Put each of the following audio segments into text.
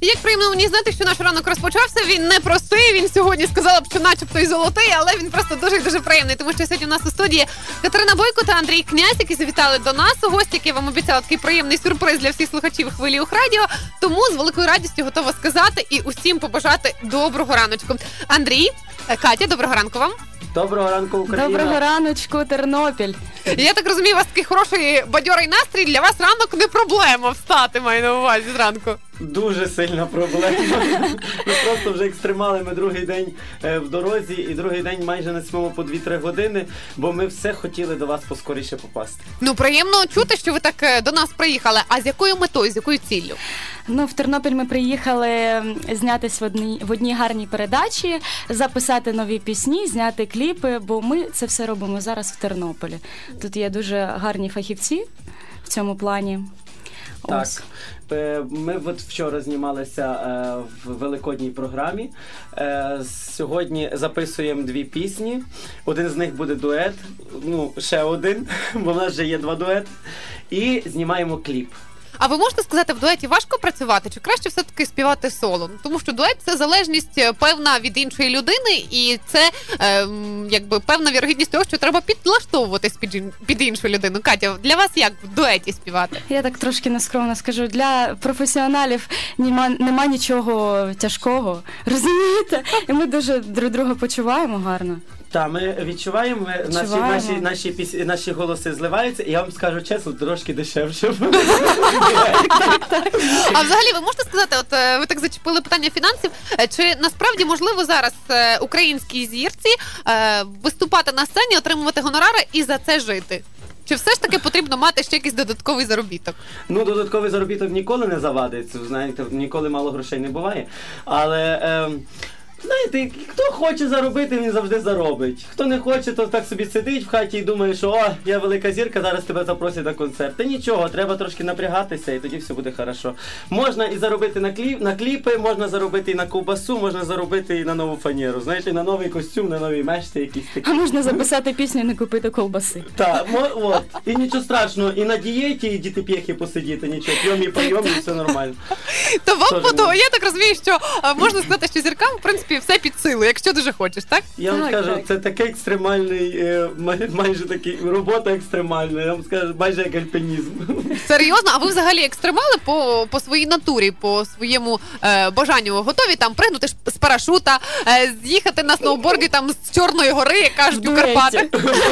Як приємно мені знати, що наш ранок розпочався, він не простий, він сьогодні сказала б, що начебто і золотий, але він просто дуже приємний, тому що сьогодні у нас у студії Катерина Бойко та Андрій Князь, які завітали до нас у гості, які я вам обіцяла такий приємний сюрприз для всіх слухачів Хвилі Ухрадіо, тому з великою радістю готова сказати і усім побажати доброго раночку. Андрій, Катя, доброго ранку вам. Доброго ранку, Україна. Доброго раночку, Тернопіль. Я так розумію, у вас такий хороший бадьорий настрій, для вас ранок не проблема встати, маю на увазі зранку. Дуже сильна проблема. Ми просто вже екстремали, ми другий день в дорозі і другий день майже не спимо по 2-3 години, бо ми все хотіли до вас поскоріше попасти. Ну, приємно чути, що ви так до нас приїхали. А з якою метою, з якою ціллю? Ну, в Тернопіль ми приїхали знятись в одній гарній передачі, записати нові пісні, зняти кліпи, бо ми це все робимо зараз в Тернополі. Тут є дуже гарні фахівці в цьому плані. Так. Ось. Ми от вчора знімалися в великодній програмі. Сьогодні записуємо 2 пісні. Один з них буде дует, ну, ще один, бо в нас вже є 2 дуети. І знімаємо кліп. А ви можете сказати, в дуеті важко працювати, чи краще все-таки співати соло? Тому що дует – це залежність певна від іншої людини, і це якби певна вірогідність того, що треба підлаштовуватись під іншу людину. Катя, для вас як в дуеті співати? Я так трошки нескромно скажу, для професіоналів нема нічого тяжкого, розумієте? І ми дуже друг друга почуваємо гарно. Так, ми відчуваємо, наші голоси зливаються, і я вам скажу чесно, трошки дешевше. А взагалі, ви можете сказати, от ви так зачепили питання фінансів, чи насправді можливо зараз українській зірці виступати на сцені, отримувати гонорари і за це жити? Чи все ж таки потрібно мати ще якийсь додатковий заробіток? Ну, додатковий заробіток ніколи не завадить, знаєте, ніколи мало грошей не буває, але... Знаєте, хто хоче заробити, він завжди заробить. Хто не хоче, то так собі сидить в хаті і думає, що о, я велика зірка, зараз тебе запросять на концерт. Та нічого, треба трошки напрягатися, і тоді все буде хорошо. Можна і заробити на кліпи, можна заробити і на ковбасу, можна заробити і на нову фанеру. Знаєте, на новий костюм, на нові мешти якісь такі. А можна записати пісню і не купити ковбаси. Так, от. І нічого страшного, і на дієті, і діти-п'єхи посидіти, нічого, п'єм і поєм, і все нормально. То вам подобається, я так розумію, що можна сказати, що зіркам, в принципі, все під силу, якщо дуже хочеш, так? Я вам скажу, це такий екстремальний, майже такий, робота екстремальна, я вам скажу, майже як альпінізм. Серйозно? А ви взагалі екстремали по своїй натурі, по своєму бажанню? Готові там пригнути з парашута, з'їхати на сноуборді там з Чорної гори, як кажуть, у Карпати?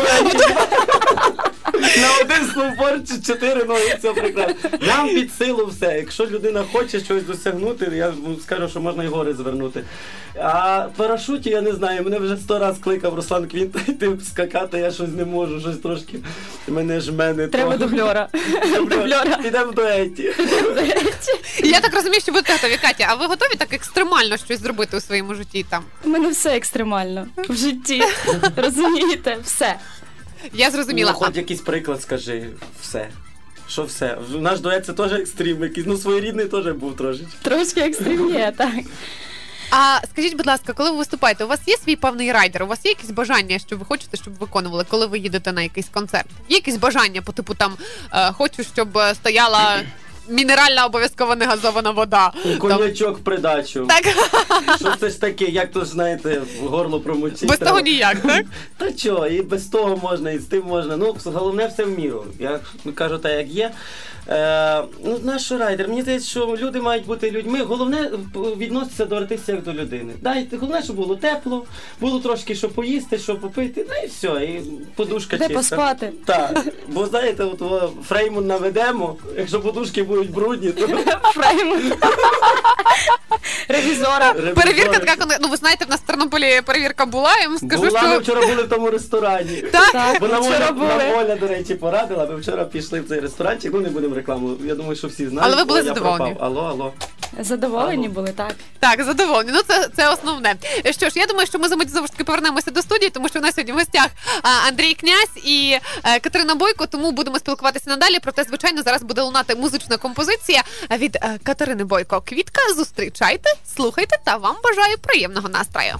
На один сноуборд 4 ноги, все прекрасно. Нам під силу все. Якщо людина хоче щось досягнути, я скажу, що можна й гори звернути. А парашуті, я не знаю, мене вже 100 разів кликав Руслан Квінта йти скакати, я щось не можу, щось трошки мене жмене. Треба дубльора. Підемо в дуеті. Я так розумію, що ви готові, Катя, а ви готові так екстремально щось зробити у своєму житті там? У мене все екстремально в житті, розумієте, все. Я зрозуміла. Ну, хоч якийсь приклад скажи, все. Що все? Наш дует це теж екстрим якийсь, ну своєрідний теж був трошечки. Трошки екстрим є, так. А скажіть, будь ласка, коли ви виступаєте, у вас є свій певний райдер? У вас є якісь бажання, що ви хочете, щоб виконували, коли ви їдете на якийсь концерт? Є якісь бажання по типу там, хочу, щоб стояла мінеральна обов'язково негазована вода? І коньячок в придачу. Так. Що це ж таке, як то ж, знаєте, в горло промочити. Без того ніяк, так? Та чого, і без того можна, і з тим можна. Ну, головне все в міру. Я кажу так, як є. Ну, наш райдер, мені здається, що люди мають бути людьми. Головне відноситися до артистів як до людини. Дайте, головне, щоб було тепло, було трошки, що поїсти, що попити, ну і все, і подушка чиста. Де поспати. Так, бо знаєте, от Фреймун наведемо, якщо подушки будуть брудні, то... Фреймун. Ревізора. Перевірка така, ну ви знаєте, в нас в Тернополі перевірка була, я вам скажу, була, що... ми вчора були в тому ресторані. Так, Бо вчора були. Воля, до речі, порадила, ми вчора пішли в цей ресторанчик, ну не будемо рекламу, я думаю, що всі знають. Але ви були я задоволені? пропав. Алло. Задоволені були, так. Так, задоволені. Ну, це основне. Що ж, я думаю, що ми за мить знову ж таки повернемося до студії, тому що у нас сьогодні в гостях Андрій Князь і Катерина Бойко, тому будемо спілкуватися надалі. Проте, звичайно, зараз буде лунати музична композиція від Катерини Бойко. Квітка, зустрічайте, слухайте та вам бажаю приємного настрою.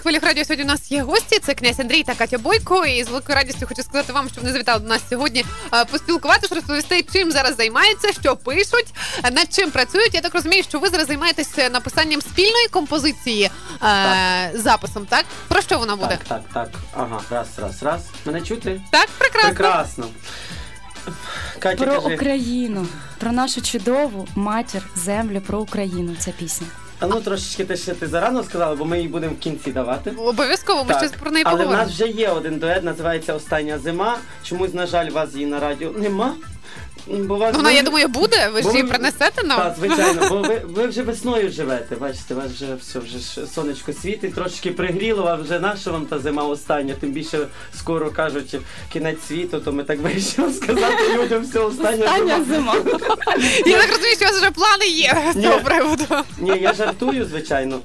хвилях радіо сьогодні у нас є гості. Це князь Андрій та Катя Бойко. І з великою радістю хочу сказати вам, що вони завітали до нас сьогодні поспілкуватися, розповісти, чим зараз займаються, що пишуть, над чим працюють. Я так розумію, що ви зараз займаєтесь написанням спільної композиції, записом, так? Про що вона буде? Так. Ага, раз. Мене чути? Так, прекрасно. Прекрасно. Катя, Про кажи. Україну, про нашу чудову матір, землю, про Україну ця пісня. А ну трошечки ти зарано сказала, бо ми її будемо в кінці давати. Обов'язково, ми щось про неї Але поговоримо. в нас вже є один дует, називається «Остання зима». Чомусь, на жаль, вас її на радіо нема. Бо вас Вона, я думаю, буде, ви ж бо її ви- принесете нам? Так, звичайно, бо ви вже весною живете, бачите, вас вже все, вже ж сонечко світить, трошки пригріло, а вже наша вам та зима остання, тим більше скоро кажуть кінець світу, то ми так вирішили сказати людям, все, остання зима. Я так розумію, що у вас вже плани є з Ні. цього приводу. Ні, я жартую, звичайно.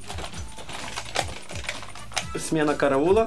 Сміна караула.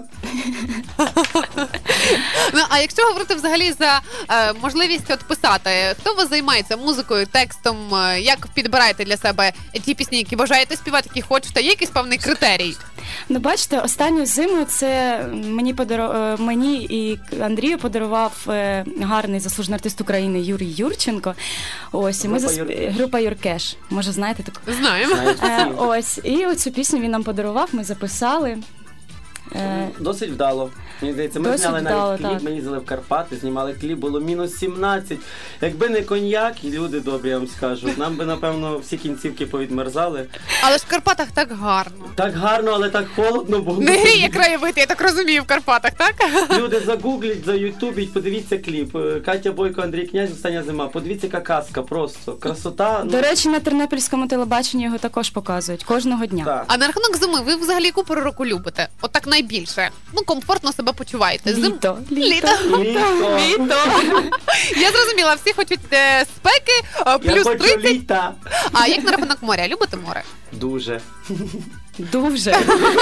Ну, а якщо говорити взагалі за можливість от писати, хто у вас займається музикою, текстом, як підбираєте для себе ті пісні, які бажаєте співати, які хочете? Є якийсь певний критерій? Ну, бачите, останню зиму це мені і Андрію подарував гарний заслужений артист України Юрій Юрченко. Ось, і ми Група Юркеш. група Юркеш. Може, знаєте таку? Знаємо. Знаєте, всі. Ось, і оцю пісню він нам подарував, ми записали. Досить вдало. Мені здається, ми Досить зняли вдало, навіть кліп, так. ми їздили в Карпати, знімали кліп, було мінус 17. Якби не коньяк, і люди добрі, я вам скажу, нам би, напевно, всі кінцівки повідмерзали. Але ж в Карпатах так гарно. Так гарно, але так холодно було. Не гріє краєвид, я так розумію, в Карпатах, так? Люди загугліть, заютубіть, подивіться кліп. Катя Бойко, Андрій Князь, «Остання зима». Подивіться, яка казка, просто. Красота. До речі, на тернопільському телебаченні його також показують кожного дня. Так. А на рахунок зими, ви взагалі яку пору року любите? От так найбільше. Ну, комфортно себе почуваєте. Літо. Літо. Літо. Літо. Я зрозуміла, всі хочуть спеки, Я плюс хочу 30. літа. А як на рахунок моря? Любите море? Дуже. Дуже.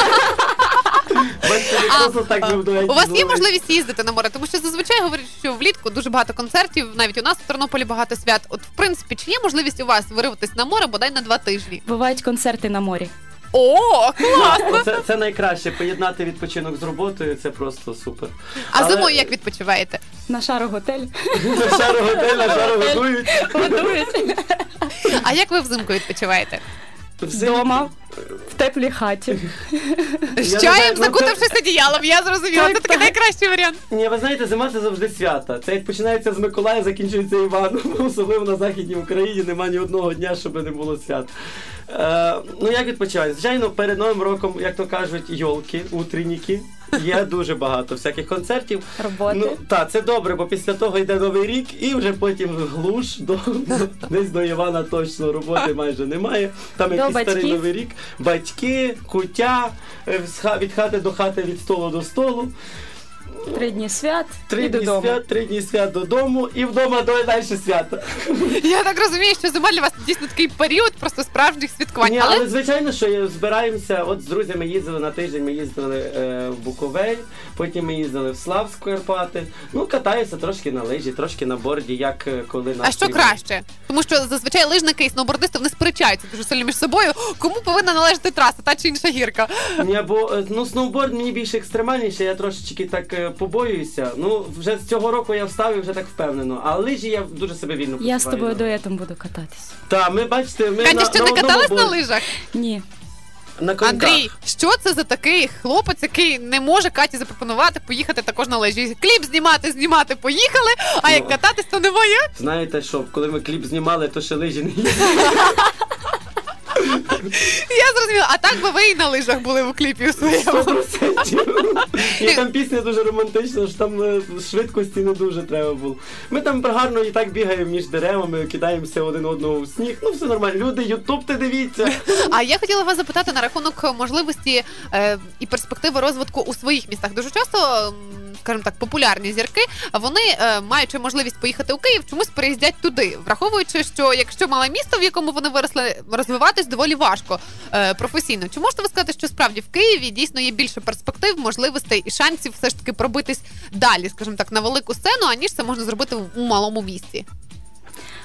Бачите, не просто так ми в дуеті У вас є зловили. можливість їздити на море? Тому що зазвичай говорять, що влітку дуже багато концертів, навіть у нас в Тернополі багато свят. От, в принципі, чи є можливість у вас вирватися на море бодай на 2 тижні? Бувають концерти на морі. О, клас! Це найкраще, поєднати відпочинок з роботою, це просто супер. А зимою як відпочиваєте? На Шару-готель. На шару готель, на шару годують. Годують. А як ви взимку відпочиваєте? Дома, в теплій хаті. З Я не чаєм, знаю, ну, закутавшись одіялом, я зрозуміла. Так, Це такий так. найкращий варіант. Ні, ви знаєте, зима це завжди свята. Це як починається з Миколая, закінчується Іваном. Особливо на Західній Україні нема ні одного дня, щоб не було свят. Ну як відпочивати? Звичайно, перед Новим роком, як то кажуть, йолки, утренніки. Є дуже багато всяких концертів. Роботи. Ну, так, це добре, бо після того йде Новий рік і вже потім глуш десь до Івана точно роботи майже немає. Там До якийсь старий батьків. Новий рік. Батьки, куття, від хати до хати, від столу до столу. 3 дні свят 3 і дні додому. свят, 3 дні свят додому і вдома до далі свята. Я так розумію, що зима для вас дійсно такий період просто справжніх святкувань. Ні, Але але звичайно, що збираємося. От з друзями їздили на тиждень, ми їздили в Буковель, потім ми їздили в Славськ, Карпати. Ну, катаюся трошки на лижі, трошки на борді, як коли на а що краще? Тому що зазвичай лижники і сноубордисти вони сперечаються дуже сильно між собою. Кому повинна належати траса, та чи інша гірка? Ні, бо ну, сноуборд мені більше екстремальніше, я трошечки так побоююся. Ну, вже з цього року я встав і вже так впевнено. А лижі я дуже себе вільно почуваю. Я з тобою дуетом буду кататись. Так, ми бачите, ми Катя, ще не одному каталась на борді. лижах? Ні. На коньках. Андрій, що це за такий хлопець, який не може Каті запропонувати поїхати також на лижі? Кліп знімати, поїхали, а як Ну. кататись, то немає. Знаєте що, коли ми кліп знімали, то ще лижі не їздили. Я зрозуміла. А так би ви і на лижах були у кліпі у своєму. 100%. І там пісня дуже романтична, що там швидкості не дуже треба було. Ми там гарно і так бігаємо між деревами, кидаємося один одного в сніг. Ну все нормально. Люди, ютуб ти дивіться. А я хотіла вас запитати на рахунок можливості і перспективи розвитку у своїх містах. Дуже часто, скажімо так, популярні зірки, вони, маючи можливість поїхати у Київ, чомусь переїздять туди, враховуючи, що якщо мале місто, в якому вони виросли, розвиватись доволі важко професійно. Чи можете ви сказати, що справді в Києві дійсно є більше перспектив, можливостей і шансів все ж таки пробитись далі, скажімо так, на велику сцену, аніж це можна зробити у малому місті?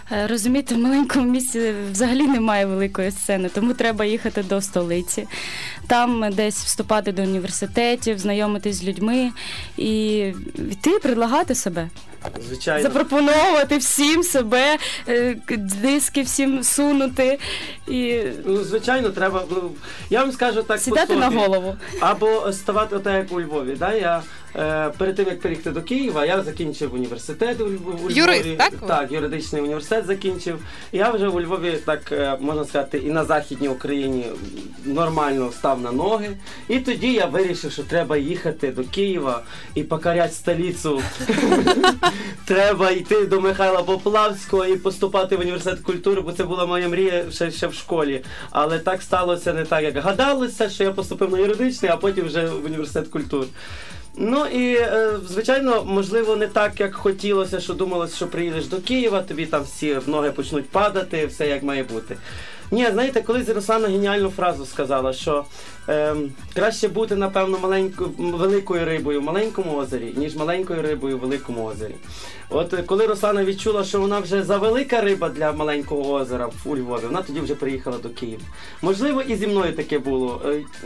Розумієте, в маленькому місті взагалі немає великої сцени, тому треба їхати до столиці, там десь вступати до університетів, знайомитись з людьми і йти, предлагати себе. Звичайно. Запропонувати всім себе, диски всім сунути і Ну, звичайно, треба. Я вам скажу так, сідати по на собі. голову. Або ставати отак, як у Львові. Да? Я перед тим, як переїхати до Києва, я закінчив університет у Львові. Юрист, так? Так, юридичний університет закінчив. Я вже у Львові, так можна сказати, і на Західній Україні нормально став на ноги. І тоді я вирішив, що треба їхати до Києва і покоряти столицю. Треба йти до Михайла Поплавського і поступати в університет культури, бо це була моя мрія ще в школі. Але так сталося не так, як гадалося, що я поступив на юридичний, а потім вже в університет культури. Ну і, звичайно, можливо, не так, як хотілося, що думалося, що приїдеш до Києва, тобі там всі в ноги почнуть падати, все як має бути. Ні, знаєте, колись Руслана геніальну фразу сказала, що краще бути, напевно, великою рибою в маленькому озері, ніж маленькою рибою в великому озері. От коли Руслана відчула, що вона вже завелика риба для маленького озера у Львові, вона тоді вже приїхала до Києва. Можливо, і зі мною таке було.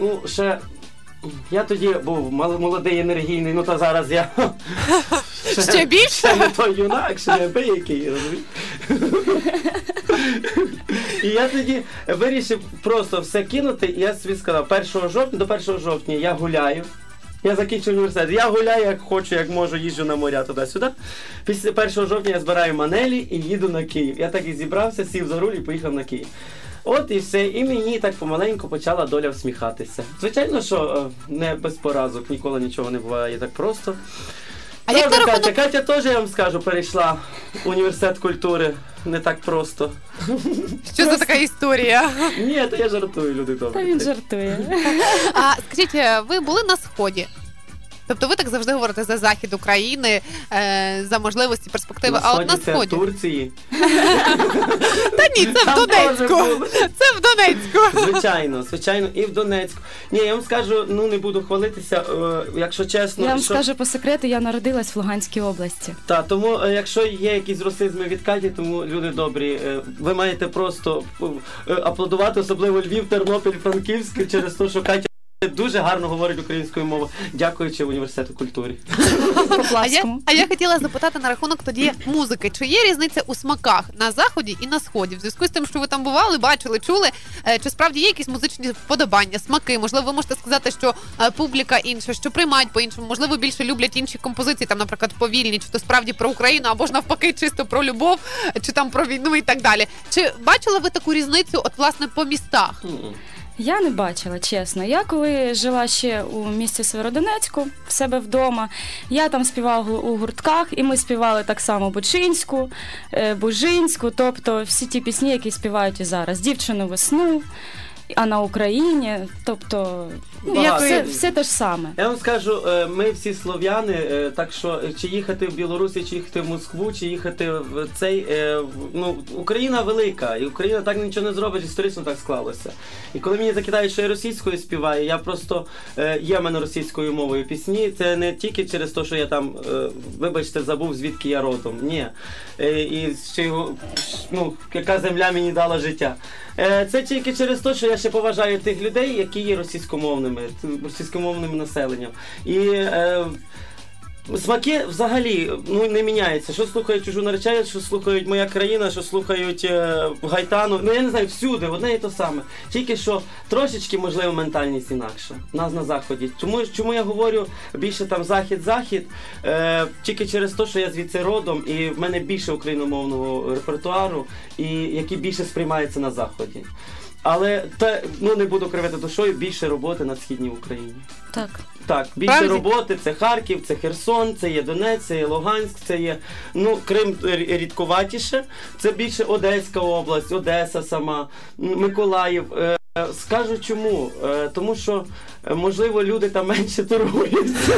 Я тоді був молодий, енергійний, ну та зараз я Ще більше? ще не той юнак, ще не який, розумієш? І я тоді вирішив просто все кинути, і я собі сказав, до 1 жовтня я гуляю. Я закінчив університет. Я гуляю, як хочу, як можу, їжджу на моря туди-сюди. Після 1 жовтня я збираю манелі і їду на Київ. Я так і зібрався, сів за руль і поїхав на Київ. От і все. І мені так помаленьку почала доля всміхатися. Звичайно, що не без поразок, ніколи нічого не буває так просто. А як на рахунок... Катя теж, я вам скажу, перейшла в університет культури. Не так просто. Що за така історія? Ні, то я жартую, люди добрі. Та він жартує. А скажіть, ви були на Сході? Тобто ви так завжди говорите за захід України, за можливості, перспективи, а от на Сході? Це в Турції. Та ні, це в Донецьку. Це в Донецьку. Звичайно, і в Донецьку. Ні, я вам скажу, не буду хвалитися, якщо чесно. Я вам скажу по секрету, я народилась в Луганській області. Так, тому якщо є якісь русизми від Каті, тому люди добрі, ви маєте просто аплодувати, особливо Львів, Тернопіль, Франківськ, через те, що Катя дуже гарно говорить українською мовою, дякуючи університету культури. А я хотіла запитати на рахунок тоді музики. Чи є різниця у смаках на Заході і на Сході? В зв'язку з тим, що ви там бували, бачили, чули, чи справді є якісь музичні вподобання, смаки? Можливо, ви можете сказати, що публіка інша, що приймають по-іншому, можливо, більше люблять інші композиції, там, наприклад, повільні, чи то справді про Україну, або ж навпаки, чисто про любов, чи там про війну і так далі. Чи бачили ви таку різницю, от, власне, по містах? Я не бачила, чесно. Я коли жила ще у місті Сєвєродонецьку, в себе вдома, я там співала у гуртках, і ми співали так само Бучинську, Бужинську, тобто всі ті пісні, які співають і зараз. «Дівчину весну», а на Україні, тобто все те ж саме. Я вам скажу, ми всі слов'яни, так що чи їхати в Білорусі, чи їхати в Москву, чи їхати в цей, Україна велика, і Україна так нічого не зробить, історично так склалося. І коли мені закидають, що я російською співаю, я просто, є в мене російською мовою пісні, це не тільки через те, що я там, вибачте, забув, звідки я родом, ні. І яка земля мені дала життя. Це тільки через те, що я ще поважаю тих людей, які є російськомовним населенням. І смаки взагалі не міняються. Що слухають «Чужу наречаю», що слухають «Моя країна», що слухають Гайтану. Я не знаю, всюди, одне і то саме. Тільки що трошечки, можливо, ментальність інакша. У нас на Заході. Чому я говорю більше там захід-захід? Тільки через те, що я звідси родом, і в мене більше україномовного репертуару, і який більше сприймається на Заході. Але не буду кривити душою, більше роботи на Східній Україні. Так, більше Правді? Роботи, це Харків, це Херсон, це є Донець, це є Луганськ, це є, Крим рідкуватіше, це більше Одеська область, Одеса сама, Миколаїв. Скажу чому? Тому що, можливо, люди там менше торгуються.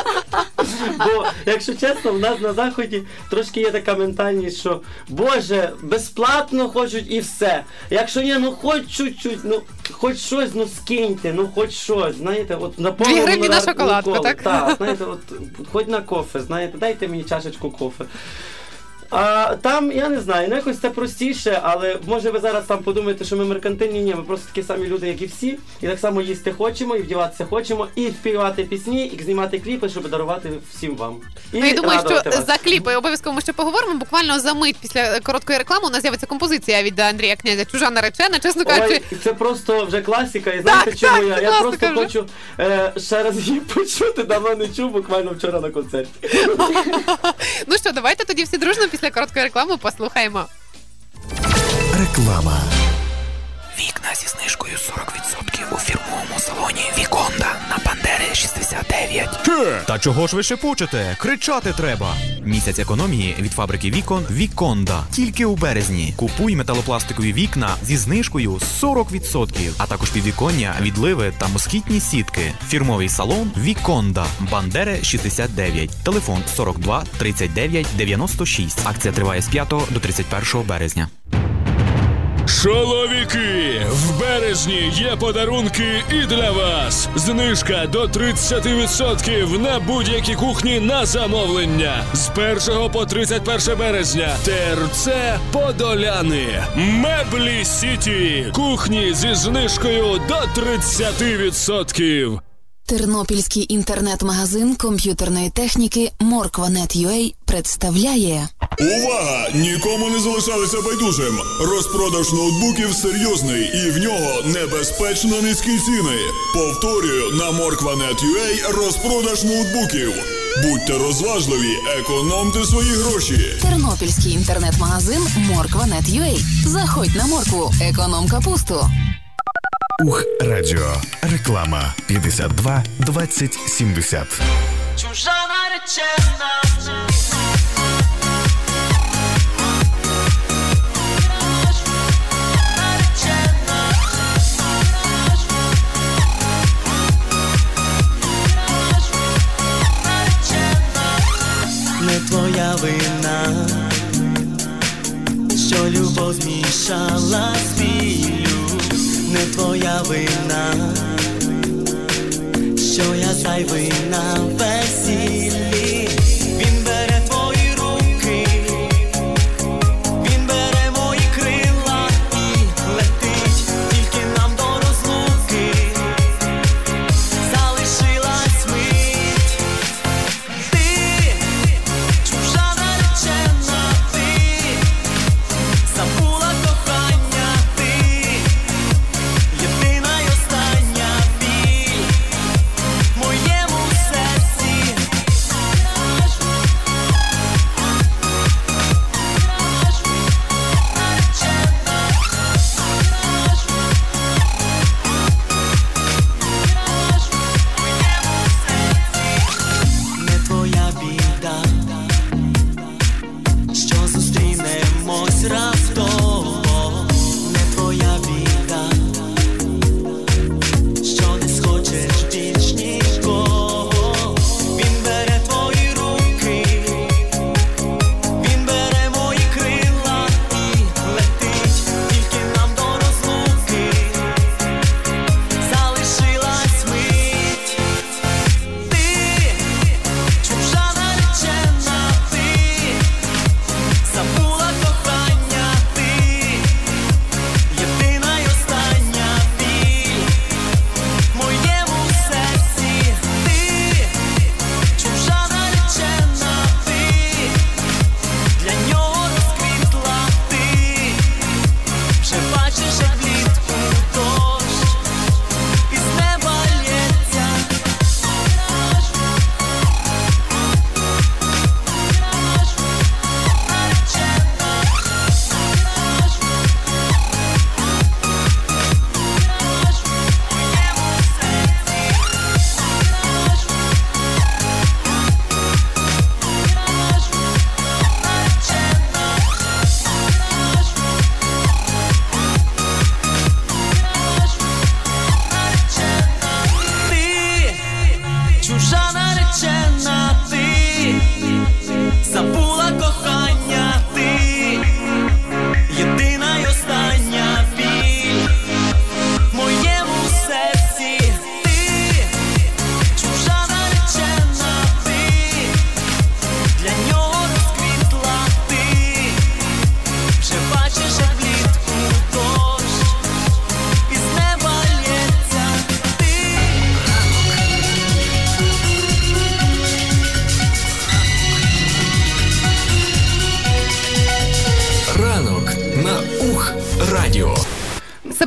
Бо, якщо чесно, в нас на Заході трошки є така ментальність, що, Боже, безплатно хочуть і все. Якщо ні, хоч чуть-чуть, хоч щось, скиньте, хоч щось, знаєте, от на 2 гривні на шоколадку, так? Так, знаєте, хоч на кофе, знаєте, дайте мені чашечку кофе. А там, я не знаю, якось це простіше, але може ви зараз там подумаєте, що ми меркантильні, ні, ми просто такі самі люди, як і всі, і так само їсти хочемо, і вдіватися хочемо, і співати пісні, і знімати кліпи, щоб дарувати всім вам. І я думаю, що радувати вас. за кліпи обов'язково ми ще поговоримо. Буквально за мить після короткої реклами у нас з'явиться композиція від Андрія Князя «Чужа наречена», чесно кажучи. Ой, це просто вже класика, і знаєте чому так, я? це Я класика просто вже. хочу ще раз її почути, давно не чув, буквально вчора на концерті. Ну що, давайте тоді всі дружно після короткої реклами послухаємо. Реклама. Вікна зі знижкою 40% у фірмовому салоні Віконда на Бандери 69. Та чого ж ви шепочете? Кричати треба. Місяць економії від фабрики Вікон Віконда. Тільки у березні. Купуй металопластикові вікна зі знижкою 40%, а також підвіконня, відливи та москітні сітки. Фірмовий салон Віконда. Бандери 69. Телефон 42 39 96. Акція триває з 5 до 31 березня. Чоловіки, в березні є подарунки і для вас. Знижка до 30% на будь-які кухні на замовлення. З 1 по 31 березня. ТРЦ Подоляни. Меблі Сіті. Кухні зі знижкою до 30%. Тернопільський інтернет-магазин комп'ютерної техніки Morkva.net.ua представляє. Увага! Нікому не залишалися байдужим. Розпродаж ноутбуків серйозний і в нього небезпечно низькі ціни. Повторюю, на Morkva.net.ua розпродаж ноутбуків. Будьте розважливі, економте свої гроші. Тернопільський інтернет-магазин Morkva.net.ua. Заходь на моркву, економ капусту. Ух, радіо. Реклама 52 20 70. Чужа наречена. Не твоя вина, що любов змішала з біллю. Не твоя вина, що я зайвий на весіллі. Він бере твої руки, він бере мої крила і летить тільки нам до розлуки. Залишилась мить. Ти чужа наречена, ти забула кохання, ти єдина й остання біль в моєму серці.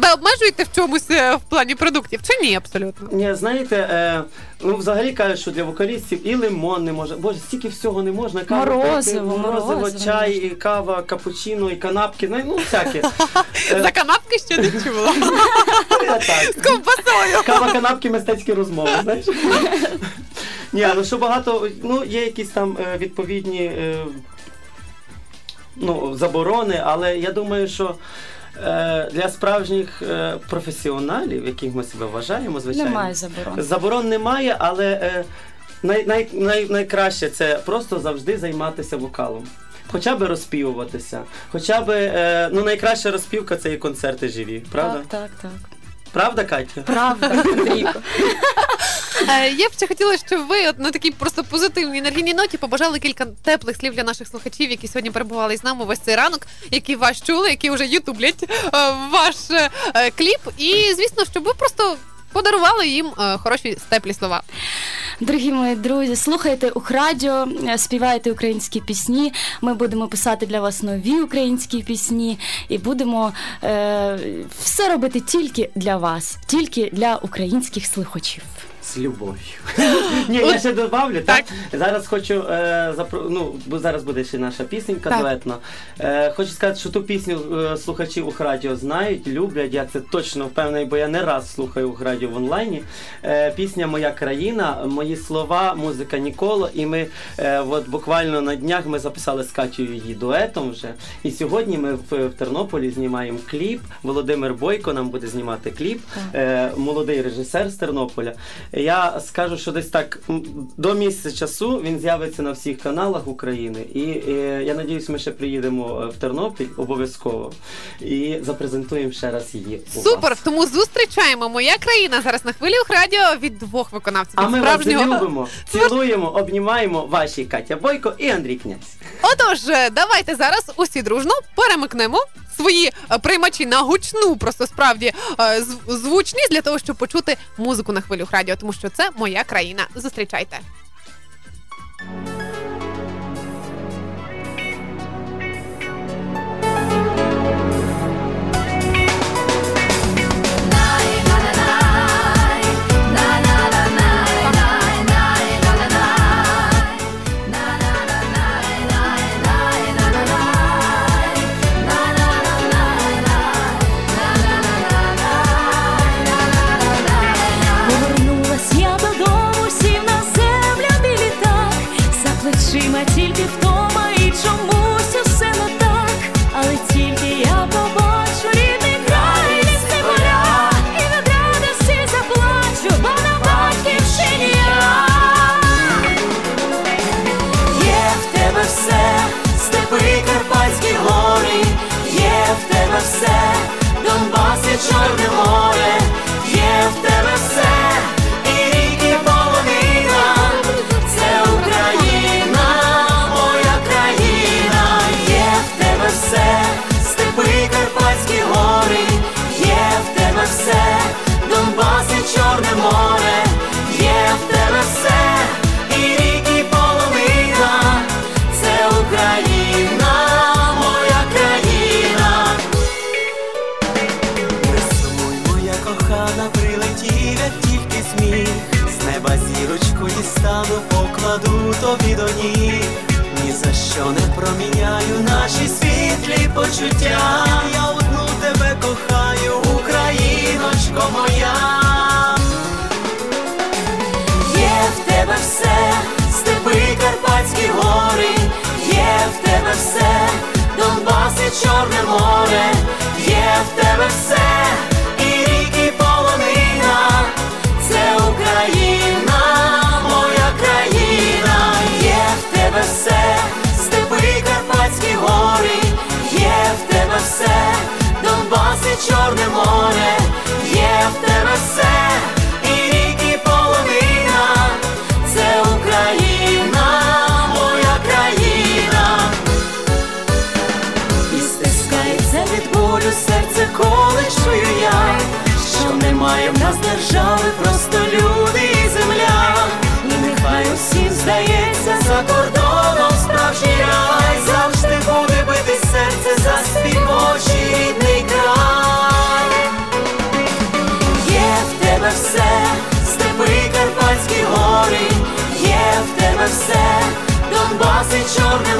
Себе обмежуєте в чомусь в плані продуктів? Чи ні, абсолютно? Ні, знаєте, взагалі кажуть, що для вокалістів і лимон не можна. Боже, стільки всього не можна. Морозиво, чай, і кава, капучино, і канапки, ну всяке. За канапки ще не чула. З ковбасою. Кава, канапки, мистецькі розмови, знаєш? Ні, ну що багато, є якісь там відповідні заборони, але я думаю, що для справжніх професіоналів, яких ми себе вважаємо, звичайно. Немає заборон. Заборон немає, але найкраще це просто завжди займатися вокалом. Хоча б розспівуватися. Хоча б, найкраща розспівка – це і концерти живі, правда? Так. Правда, Катя? Правда, Андрійко. Я б ще хотіла, щоб ви на такій просто позитивній енергійній ноті побажали кілька теплих слів для наших слухачів, які сьогодні перебували з нами весь цей ранок, які вас чули, які вже ютублять ваш кліп. І, звісно, щоб ви просто подарували їм хороші, теплі слова. Дорогі мої друзі, слухайте Ухрадіо, співайте українські пісні. Ми будемо писати для вас нові українські пісні і будемо все робити тільки для вас, тільки для українських слухачів. З любов'ю. Ні, я ще добавлю, так? Зараз хочу, бо зараз буде ще наша пісенька дуетна. Хочу сказати, що ту пісню слухачі Ухрадіо знають, люблять, я це точно впевнений, бо я не раз слухаю Ухрадіо в онлайні. Пісня «Моя країна», мої слова, музика Ніколо, і ми буквально на днях ми записали з Катєю її дуетом вже. І сьогодні ми в Тернополі знімаємо кліп. Володимир Бойко нам буде знімати кліп, молодий режисер з Тернополя. Я скажу, що десь так до місяця часу він з'явиться на всіх каналах України. І я надіюсь, ми ще приїдемо в Тернопіль обов'язково і запрезентуємо ще раз її у Супер! вас. Тому зустрічаємо «Моя країна» зараз на хвилі Ухрадіо від двох виконавців. А ми вас любимо, цілуємо, обнімаємо, ваші Катя Бойко і Андрій Князь. Отож, давайте зараз усі дружно перемикнемо свої приймачі на гучну, просто справді звучність для того, щоб почути музику на хвилю Ухрадіо, тому що це «Моя країна». Зустрічайте. Тільки втома і чомусь усе не так, але тільки я побачу рідний край, лісні поля, і від радості заплачу, бо на батьківщині я. Є в тебе все, степи, Карпатські гори, є в тебе все, Донбас і Чорне море, є в тебе все, і ріки полонина, це Україна. Все, степи, Карпатські гори, є в тебе все, Донбас і Чорне море, є в тебе все, і ріки полонина, це Україна, моя країна. Не сумуй, моя кохана, прилетів, як тільки зміг, з неба зірочку дістану, покладу тобі до ніг. Ні за що не проміняю наші світлі почуття. Я одну тебе кохаю, Україночко моя. Є в тебе все, степи, Карпатські гори, є в тебе все, Донбас і Чорне море, є в тебе все, і ріки полонина, це Україна, моя країна. Є в тебе все, степи, Карпатські гори, є в тебе все, Донбас і Чорне море, є в тебе все, і ріки полонина, це Україна, моя Чорне